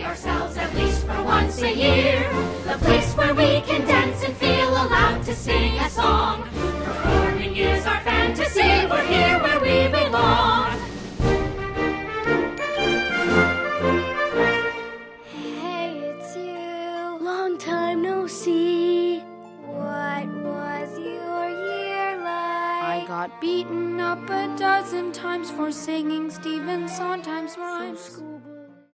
ourselves at least for once a year. The place where we can dance and feel allowed to sing a song. Performing is our fantasy, we're here where we belong. Hey, it's you. Long time no see. What was your year like? I got beaten up a dozen times for singing Stephen Sondheim's rhymes.